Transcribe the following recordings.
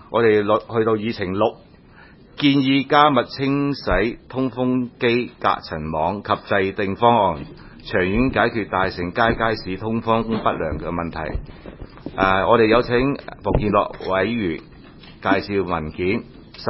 我哋去到議程6，建議加密清洗通風機隔塵網及制定方案，長遠解決大成街街市通風不良嘅問題。我哋有請馮建樂委員介紹文件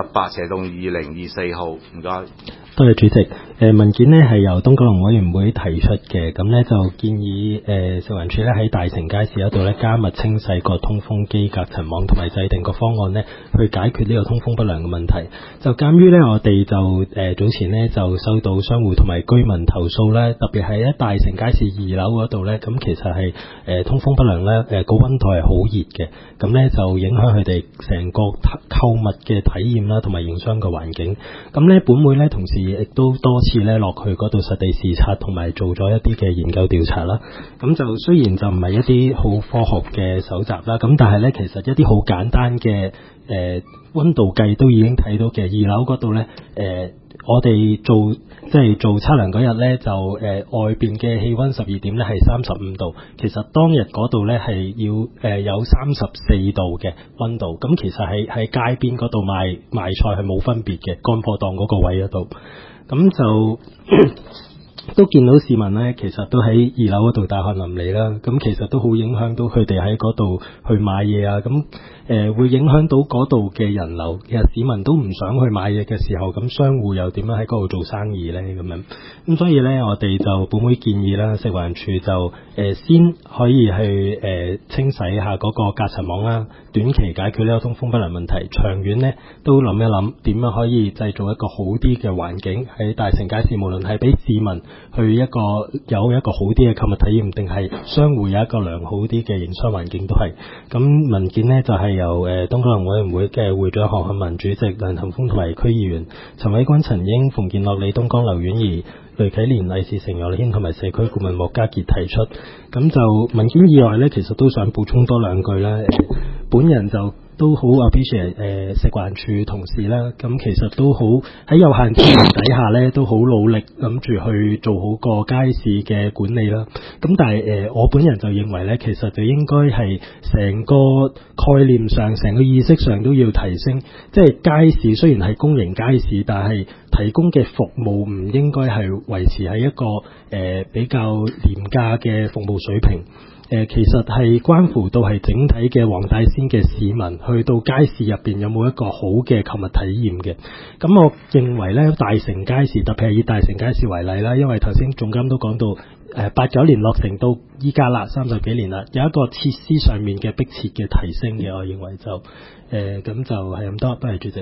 18/2024號，唔該。 多謝主席。文件呢係由東九龍委員會提出嘅，咁呢就建議食環署呢喺大成街市嗰度呢加密清洗個通風機隔塵網，同埋制定個方案呢去解決呢個通風不良嘅問題。就鑑於呢我哋就早前呢就收到商戶同埋居民投訴呢，特別係喺大成街市2樓嗰度呢，咁其實係通風不良呢，個溫度係好熱嘅，咁呢就影響佢哋成個購物嘅體驗啦，同埋營商嘅環境。咁呢本會呢同時亦都多次咧落去嗰度實地視察，同埋做咗一啲嘅研究調查啦。咁就雖然就唔係一啲好科學嘅搜集啦，咁但係咧其實一啲好簡單嘅溫度計都已經睇到嘅。2樓嗰度咧我哋做測量嗰日咧就外邊嘅氣溫12點咧係35度，其實當日嗰度咧係要有34度嘅溫度。咁其實喺街邊嗰度賣菜係冇分別嘅，乾貨檔嗰個位嗰度。咁就都見到市民咧，其實都喺2樓嗰度大汗淋漓啦。咁其實都好影響到佢哋喺嗰度去買嘢啊。咁會影響到嗰度嘅人流。其實市民都唔想去買嘢嘅時候，咁商戶又點樣喺嗰度做生意咧？咁樣咁所以咧，我哋就本會建議啦，食環署就先可以去清洗下嗰個隔塵網啦，短期解決呢個通風不良問題。長遠咧都諗一諗點樣可以製造一個好啲嘅環境喺大成街市，無論係俾市民去有一個好啲嘅購物體驗，定係商戶有一個良好啲嘅營商環境都係。咁文件呢就係由東九龍委員會嘅會長何漢文、主席梁騰峰同埋區議員陳偉君、陳英、馮建樂、李東江、劉婉儀、雷啟蓮、黎士成、游立軒同埋社區顧問莫家傑提出。咁就文件以外呢，其實都想補充多兩句啦。本人就都好 appreciate 食環署同事啦，咁其實都好喺有限資源底下咧，都好努力諗住去做好個街市嘅管理啦。咁但係我本人就認為咧，其實就應該係成個概念上、成個意識上都要提升。即係街市雖然係公營街市，但係提供嘅服務唔應該係維持喺一個比較廉價嘅服務水平。其實係關乎到係整體嘅黃大仙嘅市民去到街市入邊有冇一個好嘅購物體驗嘅。咁我認為咧，大成街市特別係以大成街市為例啦，因為頭先總監都講到89年落成到依家啦，30幾年啦，有一個設施上面嘅迫切嘅提升嘅，我認為就咁就係咁多。多謝主席。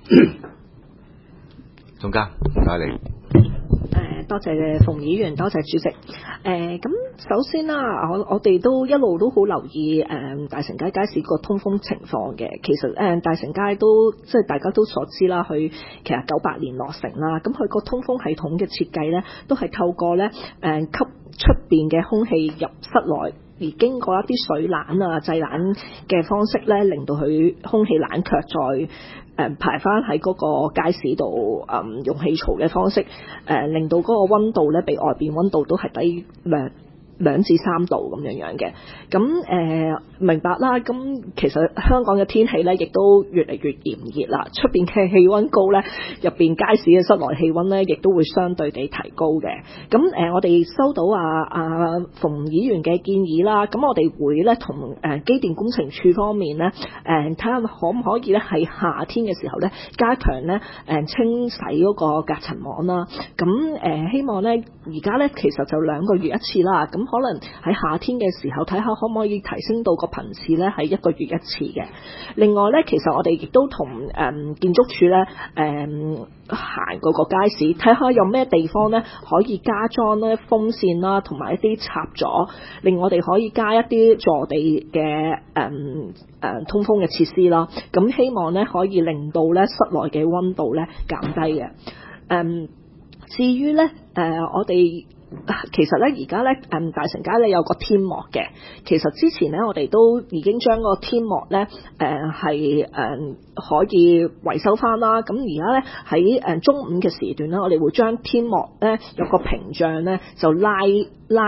總監，唔該你。 多謝馮議員，多謝主席。咁首先啦，我哋都一路都好留意大成街街市個通風情況嘅。其實大成街都即係大家都所知啦，佢其實98年落成啦。咁佢個通風系統嘅設計咧，都係透過咧吸出邊嘅空氣入室內，而經過一啲水冷啊、製冷嘅方式咧，令到佢空氣冷卻再排翻喺嗰個街市度，用氣槽嘅方式令到嗰個溫度咧，比外邊溫度都係低2至3度咁樣嘅。咁明白啦。咁其實香港嘅天氣咧，亦都越嚟越炎熱啦。出邊嘅氣溫高咧，入邊街市嘅室內氣溫咧，亦都會相對地提高嘅。咁我哋收到馮議員嘅建議啦。咁我哋會咧同機電工程署方面咧，睇下可唔可以咧喺夏天嘅時候咧，加強咧清洗嗰個隔塵網啦。咁希望咧而家咧其實就2個月一次啦。咁可能喺夏天嘅時候睇下可唔可以提升到個頻次咧，係1個月一次嘅。另外咧，其實我哋亦都同建築署咧行嗰個街市，睇下有咩地方咧可以加裝咧風扇啦，同埋一啲插座，令我哋可以加一啲坐地嘅通風嘅設施啦。咁希望咧可以令到咧室內嘅溫度咧減低嘅。至於咧我哋其實咧而家咧大成街咧有個天幕嘅。其實之前咧我哋都已經將個天幕咧係可以維修翻啦。咁而家咧喺中午嘅時段咧，我哋會將天幕咧有個屏障咧就拉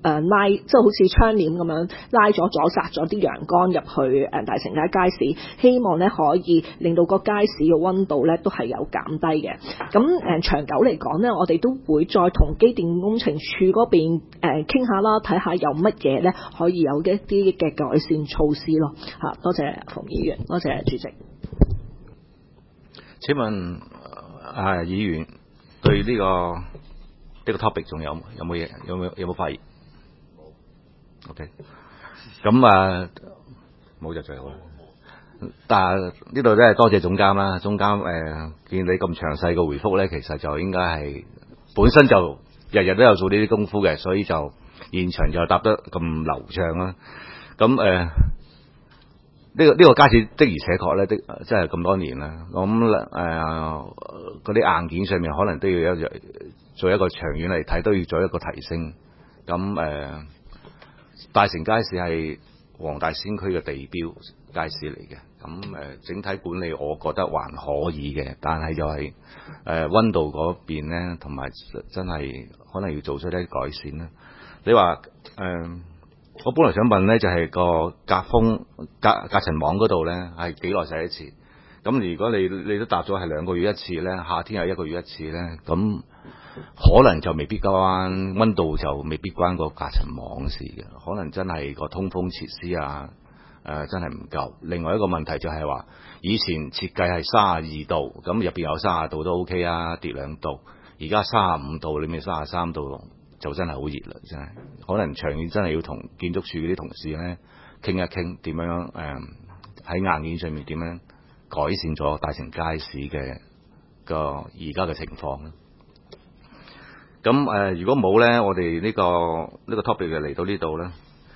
拉，即係好似窗簾咁樣拉咗阻殺咗啲陽光入去大成街街市，希望咧可以令到個街市嘅溫度咧都係有減低嘅。咁長久嚟講咧，我哋都會再同機電工程署嗰邊傾下啦，睇下有乜嘢咧可以有一啲嘅改善措施咯。嚇，多謝馮議員，多謝主席。 請問議員對呢個 topic 仲有冇嘢？有冇發言？OK， 咁冇就最好啦。但係呢度真係多謝總監啦，總監見你咁詳細嘅回覆咧，其實就應該係本身就日日都有做呢啲功夫嘅，所以就現場就答得咁流暢啦。咁呢個街市的而且確咧，即係咁多年啦。咁嗰啲硬件上面可能都要做一個長遠嚟睇，都要做一個提升。咁大成街市係黃大仙區嘅地標街市嚟嘅。咁整體管理我覺得還可以嘅，但係就係溫度嗰邊咧，同埋真係可能要做出一啲改善啦。你話我本來想問咧，就係個隔塵網嗰度咧，係幾耐洗一次？咁如果你都答咗係2個月一次咧，夏天係1個月一次咧，咁可能就未必關溫度，就未必關個隔塵網事嘅，可能真係個通風設施啊，真係唔夠。另外一個問題就係話，以前設計係32度，咁入邊有30度都 OK 啊，跌2度。而家35度，裏面33度就真係好熱啦，真係。可能長遠真係要同建築署嗰啲同事咧傾一傾，點樣喺硬件上面點樣改善咗大成街市嘅而家嘅情況咧。咁如果冇咧，我哋呢個 topic 就嚟到呢度啦。